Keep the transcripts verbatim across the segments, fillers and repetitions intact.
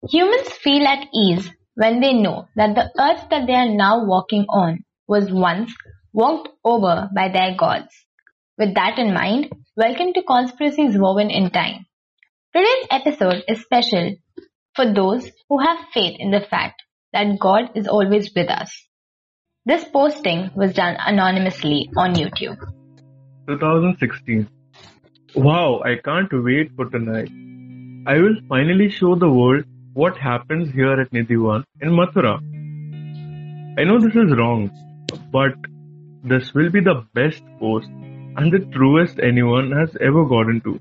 Humans feel at ease when they know that the earth that they are now walking on was once walked over by their gods. With that in mind, welcome to Conspiracies Woven in Time. Today's episode is special for those who have faith in the fact that God is always with us. This posting was done anonymously on YouTube. twenty sixteen. Wow, I can't wait for tonight. I will finally show the world what happens here at Nidhivan in Mathura. I know this is wrong, but this will be the best post and the truest anyone has ever gotten to.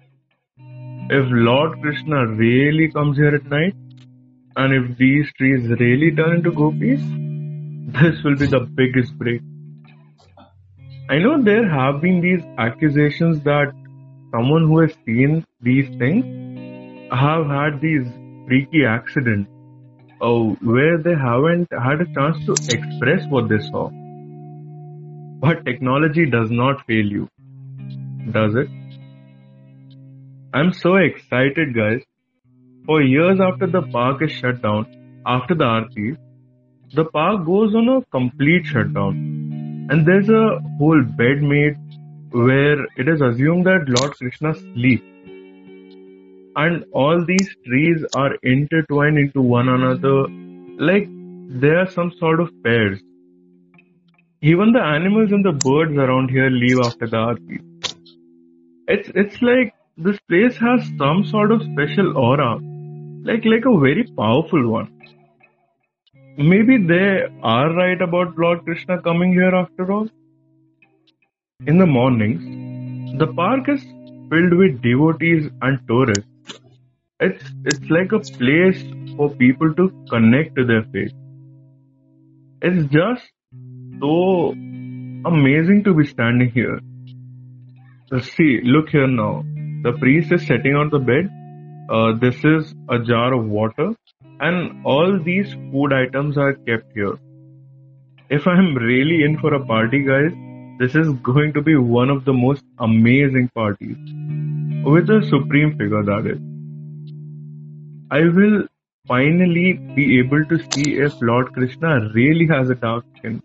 If Lord Krishna really comes here at night, and if these trees really turn into gopis, this will be the biggest break. I know there have been these accusations that someone who has seen these things have had these freaky accidents uh, where they haven't had a chance to express what they saw. But technology does not fail you, does it? I'm so excited, guys. For years after the park is shut down, after the Aarti, the park goes on a complete shutdown. And there's a whole bed made where it is assumed that Lord Krishna sleeps. And all these trees are intertwined into one another like they are some sort of pairs. Even the animals and the birds around here leave after the Aarti. It's, it's like this place has some sort of special aura, like, like a very powerful one. Maybe they are right about Lord Krishna coming here after all. In the mornings, the park is filled with devotees and tourists. It's it's like a place for people to connect to their faith. It's just so amazing to be standing here. Uh, See, look here now. The priest is sitting on the bed. Uh, this is a jar of water, and all these food items are kept here. If I'm really in for a party, guys, this is going to be one of the most amazing parties. With a supreme figure, that is. I will finally be able to see if Lord Krishna really has a dark skin.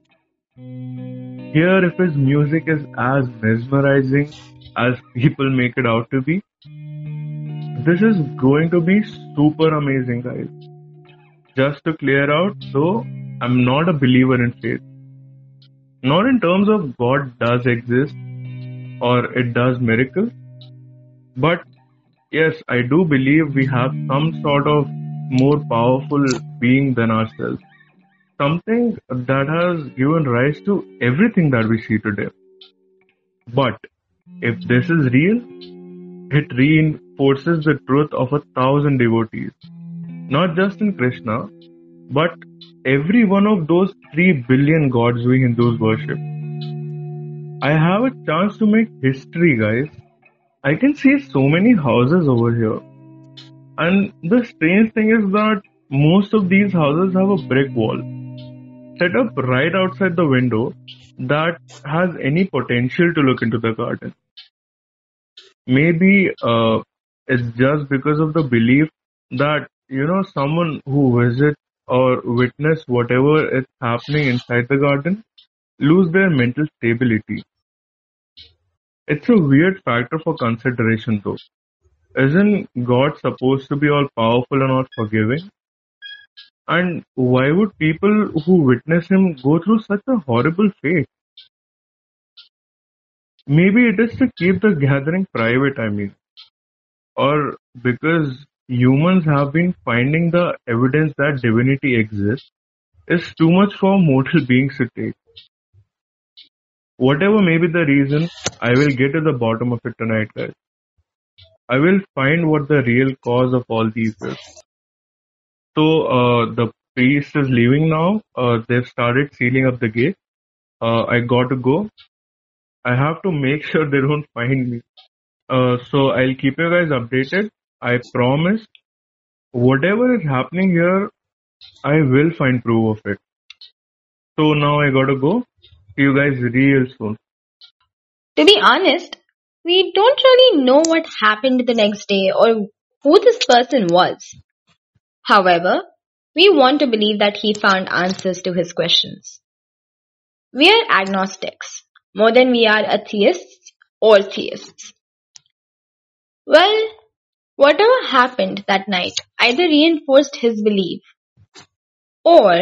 Hear if his music is as mesmerizing as people make it out to be. This is going to be super amazing, guys. Just to clear out, though, I'm not a believer in faith. Not in terms of God does exist or it does miracles, but yes, I do believe we have some sort of more powerful being than ourselves. Something that has given rise to everything that we see today. But if this is real, it reinforces the truth of a thousand devotees. Not just in Krishna, but every one of those three billion gods we Hindus worship. I have a chance to make history, guys. I can see so many houses over here. And the strange thing is that most of these houses have a brick wall set up right outside the window that has any potential to look into the garden. Maybe uh, it's just because of the belief that, you know, someone who visits or witness whatever is happening inside the garden lose their mental stability. It's a weird factor for consideration though. Isn't God supposed to be all powerful and all forgiving? And why would people who witness him go through such a horrible fate? Maybe it is to keep the gathering private, I mean. Or because humans have been finding the evidence that divinity exists is too much for mortal beings to take. Whatever may be the reason, I will get to the bottom of it tonight, guys. I will find what the real cause of all these is. So uh, the priest is leaving now. Uh, they've started sealing up the gate. Uh, I got to go. I have to make sure they don't find me. Uh, so I'll keep you guys updated. I promise. Whatever is happening here, I will find proof of it. So now I gotta go. See you guys real soon. To be honest, we don't really know what happened the next day or who this person was. However, we want to believe that he found answers to his questions. We are agnostics, more than we are atheists or theists. Well, whatever happened that night either reinforced his belief or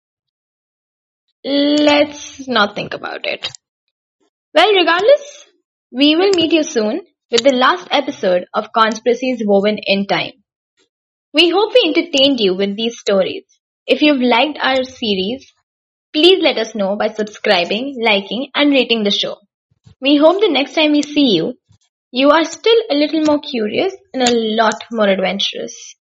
let's not think about it. Well, regardless, we will meet you soon with the last episode of Conspiracies Woven in Time. We hope we entertained you with these stories. If you've liked our series, please let us know by subscribing, liking, and rating the show. We hope the next time we see you, you are still a little more curious and a lot more adventurous.